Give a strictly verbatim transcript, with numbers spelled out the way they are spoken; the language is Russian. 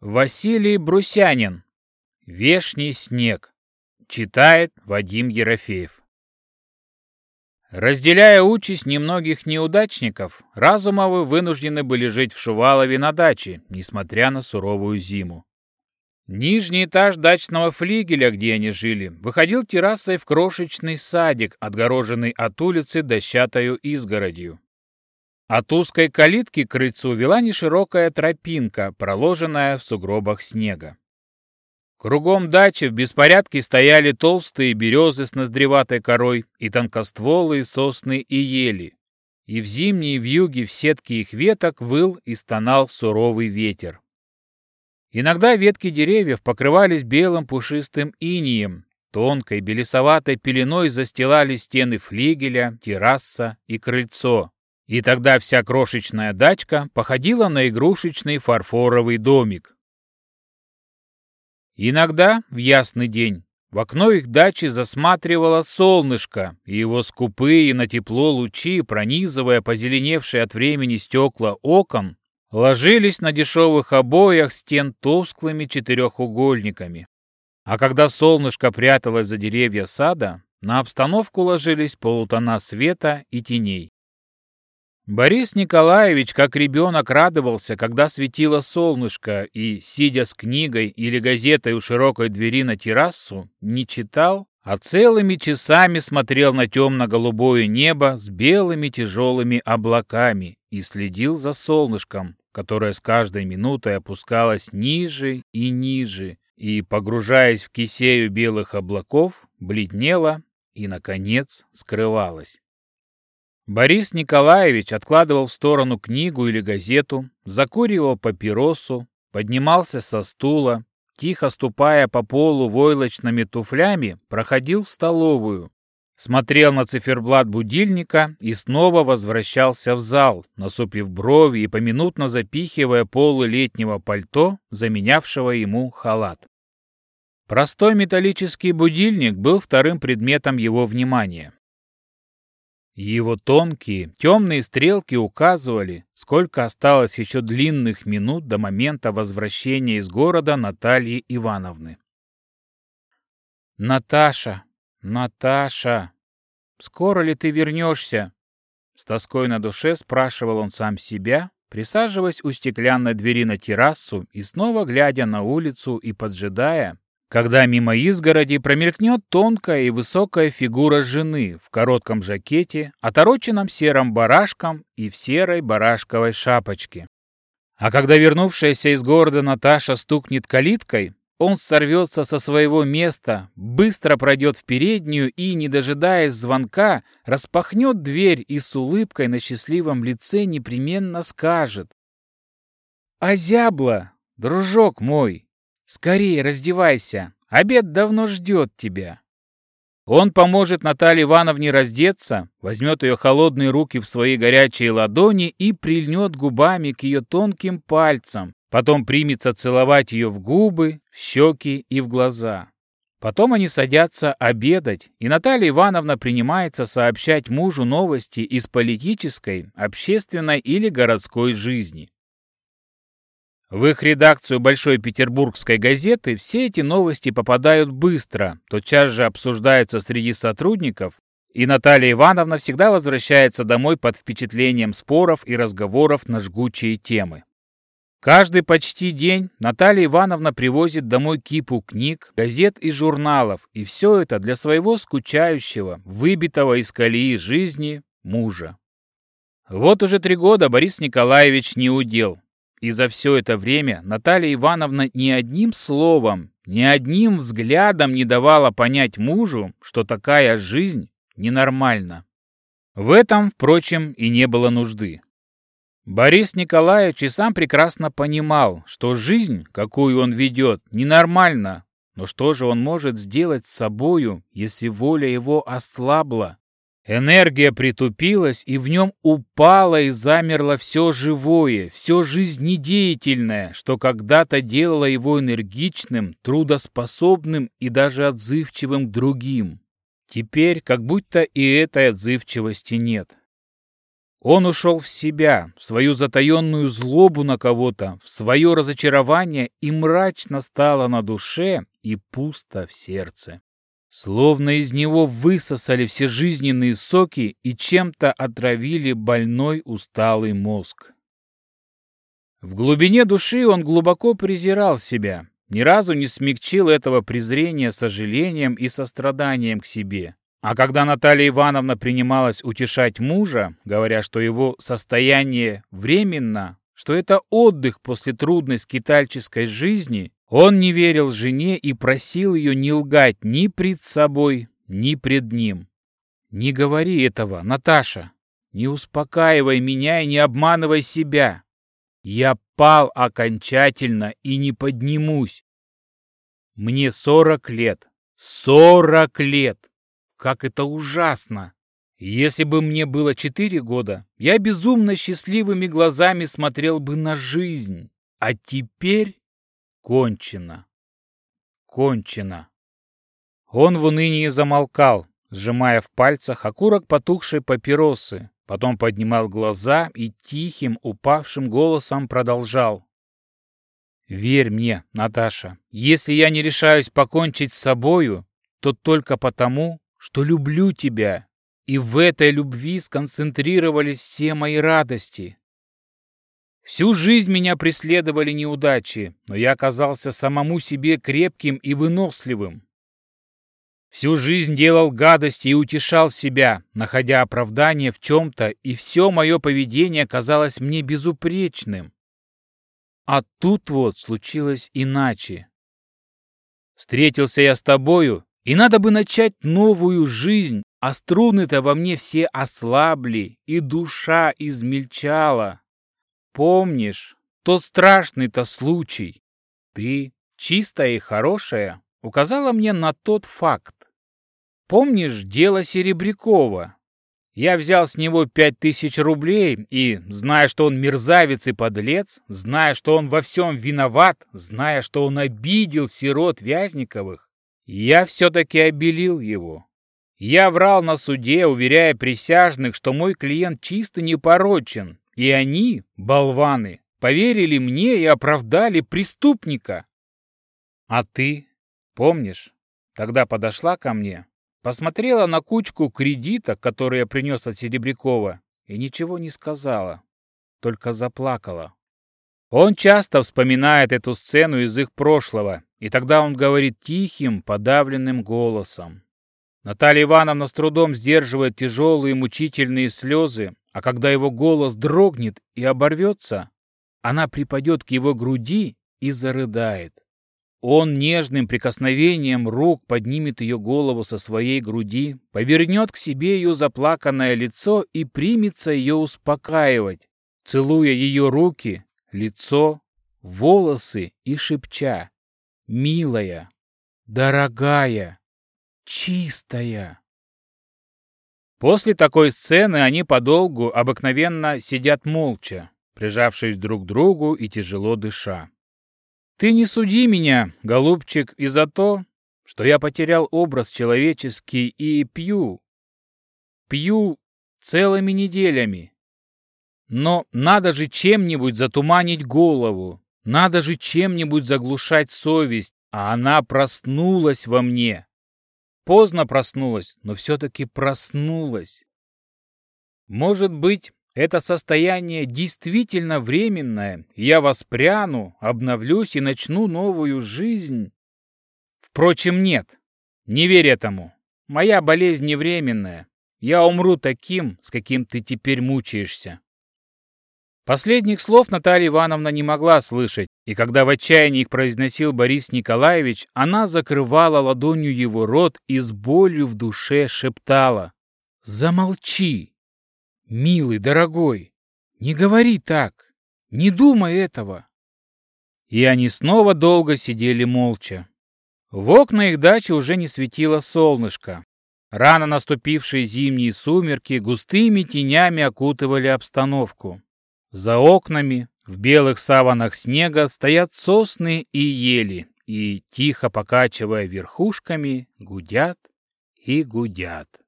Василий Брусянин. «Вешний снег». Читает Вадим Ерофеев. Разделяя участь немногих неудачников, Разумовы вынуждены были жить в Шувалове на даче, несмотря на суровую зиму. Нижний этаж дачного флигеля, где они жили, выходил террасой в крошечный садик, отгороженный от улицы дощатою изгородью. От узкой калитки к крыльцу вела неширокая тропинка, проложенная в сугробах снега. Кругом дачи в беспорядке стояли толстые березы с ноздреватой корой и тонкостволые сосны и ели, и в зимние вьюги в сетке их веток выл и стонал суровый ветер. Иногда ветки деревьев покрывались белым пушистым инеем, тонкой белесоватой пеленой застилали стены флигеля, терраса и крыльцо. И тогда вся крошечная дачка походила на игрушечный фарфоровый домик. Иногда, в ясный день, в окно их дачи засматривало солнышко, и его скупые на тепло лучи, пронизывая позеленевшие от времени стекла окон, ложились на дешевых обоях стен тусклыми четырехугольниками. А когда солнышко пряталось за деревья сада, на обстановку ложились полутона света и теней. Борис Николаевич, как ребенок, радовался, когда светило солнышко, и, сидя с книгой или газетой у широкой двери на террасу, не читал, а целыми часами смотрел на темно-голубое небо с белыми тяжелыми облаками и следил за солнышком, которое с каждой минутой опускалось ниже и ниже, и, погружаясь в кисею белых облаков, бледнело и, наконец, скрывалось. Борис Николаевич откладывал в сторону книгу или газету, закуривал папиросу, поднимался со стула, тихо ступая по полу войлочными туфлями, проходил в столовую, смотрел на циферблат будильника и снова возвращался в зал, насупив брови и поминутно запихивая полы летнего пальто, заменявшего ему халат. Простой металлический будильник был вторым предметом его внимания. Его тонкие, темные стрелки указывали, сколько осталось еще длинных минут до момента возвращения из города Натальи Ивановны. «Наташа, Наташа, скоро ли ты вернешься?» С тоской на душе спрашивал он сам себя, присаживаясь у стеклянной двери на террасу и снова глядя на улицу и поджидая, когда мимо изгороди промелькнет тонкая и высокая фигура жены в коротком жакете, отороченном серым барашком и в серой барашковой шапочке. А когда вернувшаяся из города Наташа стукнет калиткой, он сорвется со своего места, быстро пройдет в переднюю и, не дожидаясь звонка, распахнет дверь и с улыбкой на счастливом лице непременно скажет: «Озябла, дружок мой! Скорее раздевайся, обед давно ждет тебя». Он поможет Наталье Ивановне раздеться, возьмет ее холодные руки в свои горячие ладони и прильнет губами к ее тонким пальцам, потом примется целовать ее в губы, в щеки и в глаза. Потом они садятся обедать, и Наталья Ивановна принимается сообщать мужу новости из политической, общественной или городской жизни. В их редакцию Большой Петербургской газеты все эти новости попадают быстро, тотчас же обсуждаются среди сотрудников, и Наталья Ивановна всегда возвращается домой под впечатлением споров и разговоров на жгучие темы. Каждый почти день Наталья Ивановна привозит домой кипу книг, газет и журналов, и все это для своего скучающего, выбитого из колеи жизни мужа. Вот уже три года Борис Николаевич не удел. И за все это время Наталья Ивановна ни одним словом, ни одним взглядом не давала понять мужу, что такая жизнь ненормальна. В этом, впрочем, и не было нужды. Борис Николаевич и сам прекрасно понимал, что жизнь, какую он ведет, ненормальна, но что же он может сделать с собою, если воля его ослабла? Энергия притупилась, и в нем упало и замерло все живое, все жизнедеятельное, что когда-то делало его энергичным, трудоспособным и даже отзывчивым к другим. Теперь как будто и этой отзывчивости нет. Он ушел в себя, в свою затаенную злобу на кого-то, в свое разочарование, и мрачно стало на душе и пусто в сердце. Словно из него высосали все жизненные соки и чем-то отравили больной усталый мозг. В глубине души он глубоко презирал себя, ни разу не смягчил этого презрения сожалением и состраданием к себе. А когда Наталья Ивановна принималась утешать мужа, говоря, что его состояние временно, что это отдых после трудной скитальческой жизни, он не верил жене и просил ее не лгать ни пред собой, ни пред ним. «Не говори этого, Наташа, не успокаивай меня и не обманывай себя. Я пал окончательно и не поднимусь. Мне сорок лет, сорок лет! Как это ужасно! Если бы мне было четыре года, я безумно счастливыми глазами смотрел бы на жизнь, а теперь... Кончено. Кончено. Он в унынии замолкал, сжимая в пальцах окурок потухшей папиросы, потом поднимал глаза и тихим, упавшим голосом продолжал. «Верь мне, Наташа, если я не решаюсь покончить с собою, то только потому, что люблю тебя, и в этой любви сконцентрировались все мои радости. Всю жизнь меня преследовали неудачи, но я оказался самому себе крепким и выносливым. Всю жизнь делал гадости и утешал себя, находя оправдание в чем-то, и все мое поведение казалось мне безупречным. А тут вот случилось иначе. Встретился я с тобою, и надо бы начать новую жизнь, а струны-то во мне все ослабли, и душа измельчала. Помнишь, тот страшный-то случай? Ты, чистая и хорошая, указала мне на тот факт. Помнишь дело Серебрякова? Я взял с него пять тысяч рублей и, зная, что он мерзавец и подлец, зная, что он во всем виноват, зная, что он обидел сирот Вязниковых, я все-таки обелил его. Я врал на суде, уверяя присяжных, что мой клиент чисто непорочен, и они, болваны, поверили мне и оправдали преступника. А ты, помнишь, тогда подошла ко мне, посмотрела на кучку кредита, который я принес от Серебрякова, и ничего не сказала, только заплакала. Он часто вспоминает эту сцену из их прошлого, и тогда он говорит тихим, подавленным голосом. Наталья Ивановна с трудом сдерживает тяжелые мучительные слезы, а когда его голос дрогнет и оборвется, она припадет к его груди и зарыдает. Он нежным прикосновением рук поднимет ее голову со своей груди, повернет к себе ее заплаканное лицо и примется ее успокаивать, целуя ее руки, лицо, волосы и шепча: «Милая, дорогая, чистая». После такой сцены они подолгу обыкновенно сидят молча, прижавшись друг к другу и тяжело дыша. Ты не суди меня, голубчик, и за то, что я потерял образ человеческий и пью. Пью целыми неделями. Но надо же чем-нибудь затуманить голову, надо же чем-нибудь заглушать совесть, а она проснулась во мне. Поздно проснулась, но все-таки проснулась. Может быть, это состояние действительно временное, и я воспряну, обновлюсь и начну новую жизнь. Впрочем, нет, не верь этому. Моя болезнь не временная. Я умру таким, с каким ты теперь мучаешься. Последних слов Наталья Ивановна не могла слышать, и когда в отчаянии их произносил Борис Николаевич, она закрывала ладонью его рот и с болью в душе шептала: «Замолчи, милый, дорогой, не говори так, не думай этого». И они снова долго сидели молча. В окна их дачи уже не светило солнышко. Рано наступившие зимние сумерки густыми тенями окутывали обстановку. За окнами, в белых саванах снега, стоят сосны и ели, и, тихо покачивая верхушками, гудят и гудят.